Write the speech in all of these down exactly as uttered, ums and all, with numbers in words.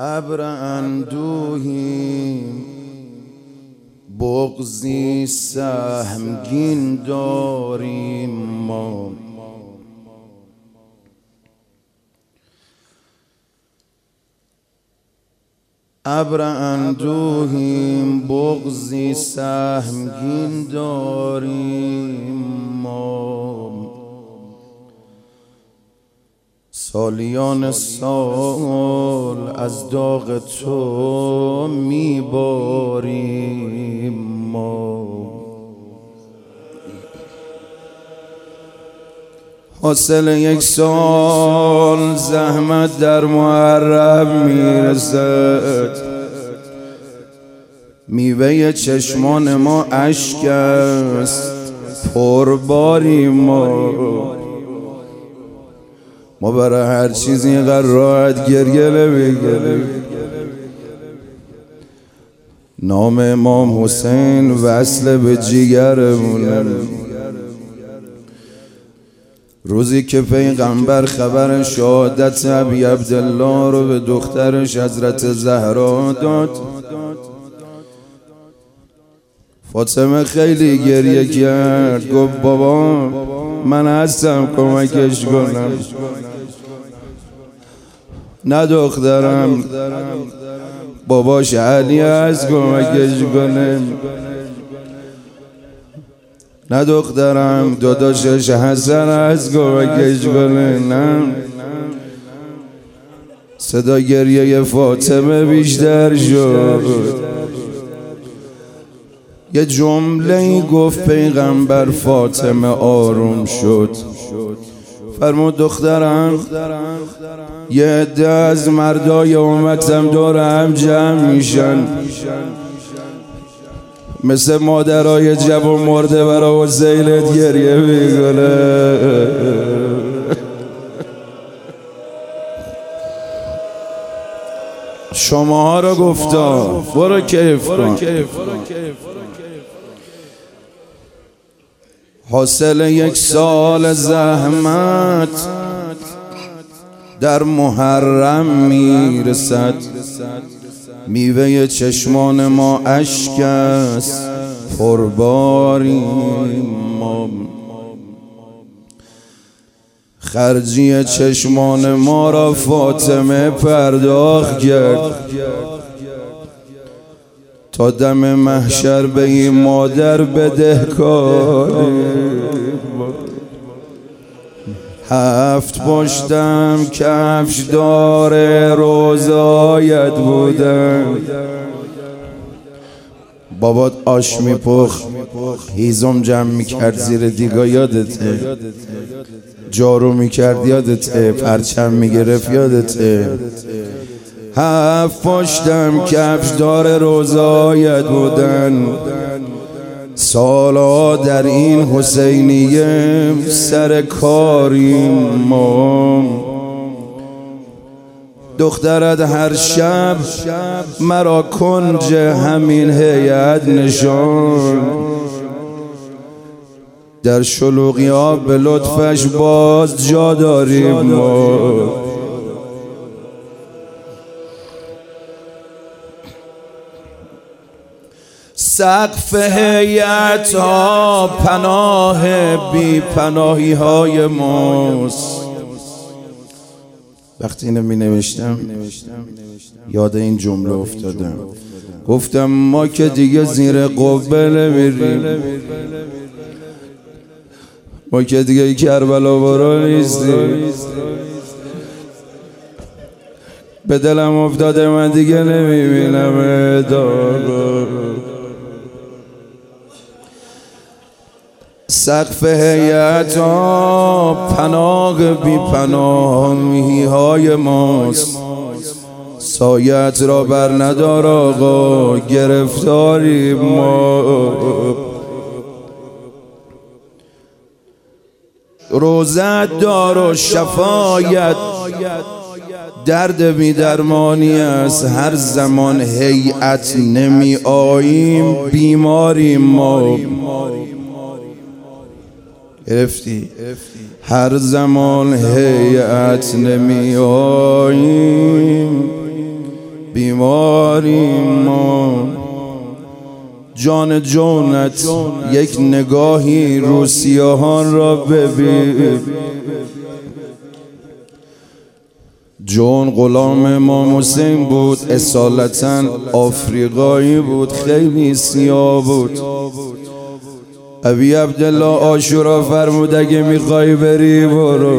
ابر اندوهیم بغضی سهمگین داریم ما. ابر اندوهیم بغضی سهمگین داریم ما. سالیان سال از داغ تو میباریم ما. حاصل یک سال زحمت در محرم میرسد، میوه چشمان ما اشک است پرباریم ما. ما برای هر چیزی اینقدر راحت گریه نمی‌کنیم. نام امام حسین وصل به جیگرمونه. روزی که پیغمبر خبر شهادت ابی عبدالله رو به دخترش حضرت زهرا داد، فاطمه خیلی گریه کرد، گفت بابا من هستم کمکش کنم. نه دخترم، باباش علی هست کمکش کنه. نه دخترم، داداشش حسن هست کمکش کنه. نه، صدا گریه فاطمه بیشتر شد. یه جمله گفت پیغمبر، فاطمه آروم شد. فرمود دخترم، یه عده از مردای امتم دور هم جمع میشن، مثل مادرای جوان مرده برای حسینت گریه میکنه. شما رو گفتا برو کیف کن. حاصل یک سال زحمت در محرم میرسد، میوه چشمان ما اشک است پرباریم ما. خرجی چشمان ما را فاطمه پرداخت کرد، تا دم محشر به این مادر بدهکاریم. هفت پشتم کفش دار روزایت بودم، بابات آش میپخت، هیزم جمع میکرد زیر دیگا یادته، جارو میکرد یادته، پرچم میگرفت یادته. هفت پشتم کفش دار روزایت بودن، سالا در این حسینیه سر کاریم ما. دخترت هر شب مرا کنج همین هیئت نشان، در شلوغی ها به لطفش باز جا داریم ما. سقف هیئت ها پناه بی پناهی های ماست. وقتی اینو می نوشتم یاد این جمله افتادم، گفتم ما که دیگه زیر قبه نمیریم، ما که دیگه کربلا برا نیستیم. به دلم افتاده من دیگه نمیبینم ادامه. سقف هیئت ها پناه بی پناهی های ماست، سایت را بر ندار آقا گرفتاری ما. روزت دار و شفایت درد بی درمانی است، هر زمان هیئت نمی آییم بیماریم ما. گرفتی؟ هر زمان هیئت نمی آییم بیماریم ما. جان جونت یک نگاهی رو سیاهان را ببین. جون غلام امام حسین بود، اصالتا آفریقایی بود، خیلی سیاه بود. ابی عبدالله عاشورا فرمود اگه میخوای بری برو،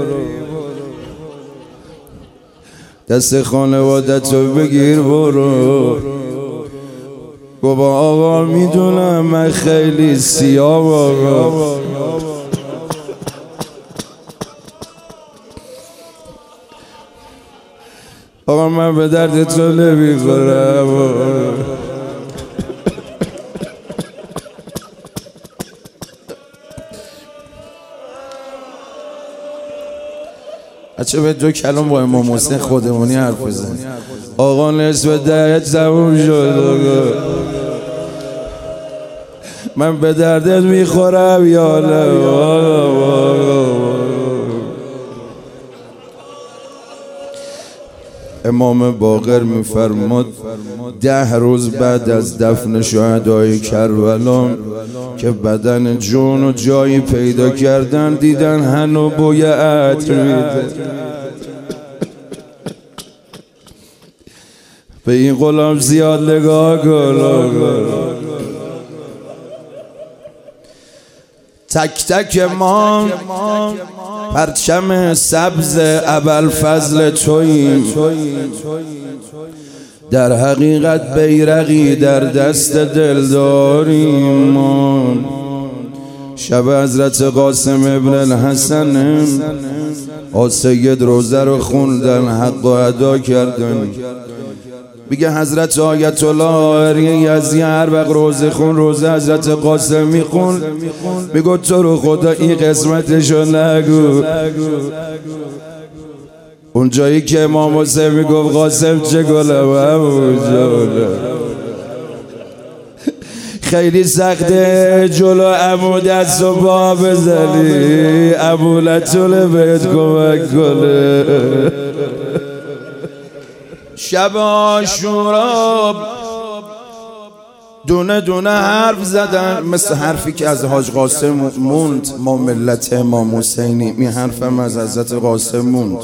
دست خانوادتو بگیر برو. گفت آقا میدونم من خیلی سیاه آقا، آقا من به درد تو نمیخورم. بچه به دو کلام با امام حسین خودمونی حرف بزن. آقا نصف دهت تموم شد، من به دردت میخورم یا نه. امام باقر میفرماد ده روز بعد از دفن شهدای کربلا که بدن جون و جایی پیدا کردن، دیدن هنو بوی عطر میده. به این غلام زیاد نگاه کن. تک تک ما پرچم سبز ابوالفضل توییم، در حقیقت بیرقی در دست دلداریم. شب حضرت قاسم ابن الحسن آسید روزه رو خوندن، حق و ادا کردن. میگه حضرت آیت الله آری یزدی هر وقت روزه خون روزه حضرت قاسم میخون، میگو تو رو خدا این قسمتشو نگو. اون جایی که امام حسین میگو قاسم چه گلم همونجا. خیلی سخته جلو عمو دست و پا بزنی، عمو لطوله بهت کمک کنه. شب عاشورا دونه دونه حرف زدن، مثل حرفی که از حاج قاسم موند. ما ملت امام حسینی، می حرفم از حضرت قاسم موند.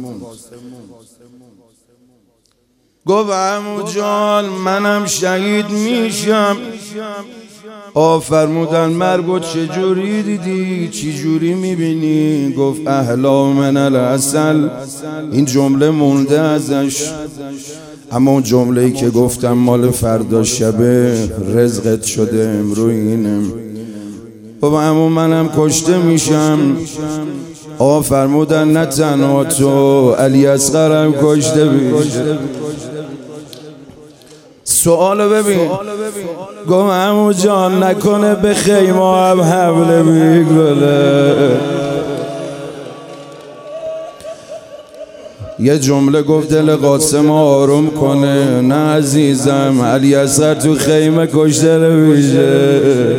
گفت عمو جان منم شهید میشم. آ فرمودن مرگو چجوری دیدی، چجوری میبینی؟ گفت احلا من العسل. این جمله مونده ازش، اما اون جمله‌ای که گفتم مال فردا شبه رزقت شده امرو اینم. بابا عمو منم کشته میشم. آ فرمودن نه تنها تو، علی اصغرم کشته میشه. سوالو ببین. گفت عمو جان نکنه به خیمه هم حمله میکنه. یه جمله گفت دل قاسم آروم کنه، نه عزیزم علی اصغر تو خیمه کشته نمیشه.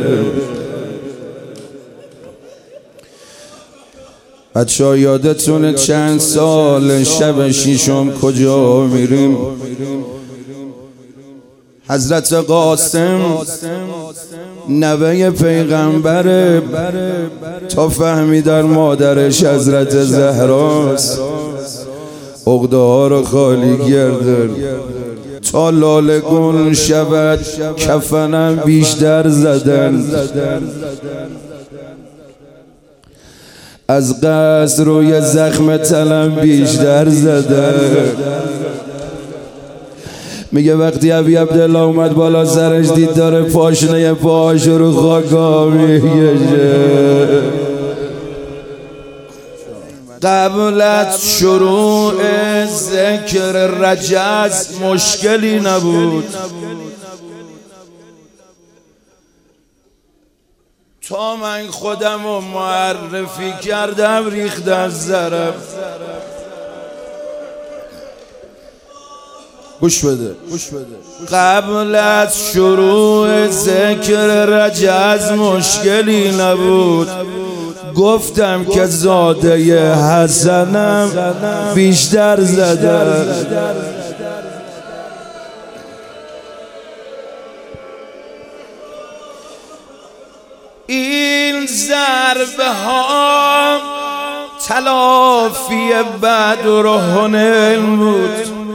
بچه ها یادتونه چند سال شب شیشم کجا میریم؟ حضرت قاسم نوه پیغمبر، تا فهمیدن مادرش حضرت زهراست، عقده ها رو خالی کردن. تا لاله گون شود کفنم بیشتر زدن، از قصد روی زخم تنم بیشتر زدن. میگه وقتی ابی عبدالله اومد بالا سرش دید داره پاشنه پاهاش رو خاکا میکشه. قبل از شروع ذکر رجز مشکلی نبود، تا من خودم رو معرفی کردم ریخت از ذرم. گوش بده. قبل از شروع ذکر رجز مشکلی نبود، گفتم که زاده حسنم بیشتر زدن. ضربه ها تلافی بدر و حنین بود.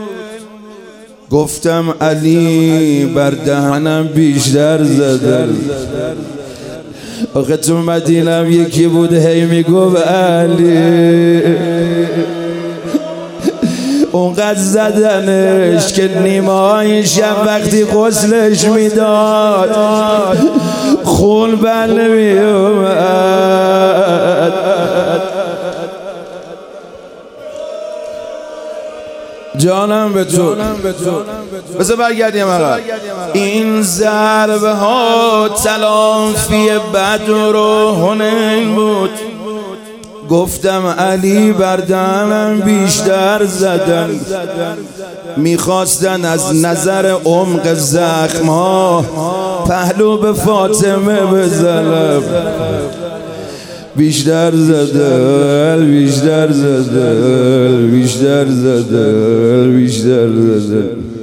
گفتم علی بر دهنم بیشتر زده. آخه تو مدینم یکی بود هی میگفت علی، اونقدر زدنش که نیمه های شب وقتی غسلش میداد خون بر نمی اومد. جانم به تو بذار برگردیم آقا. این ضربه ها تلافی بدر و حنین بود. گفتم علی بر دهنم بیشتر زدن، میخواستن از نظر عمق زخم ها پهلو به فاطمه بزنم. بیشتر زدن بیشتر زدن بیشتر زدن بیشتر زدن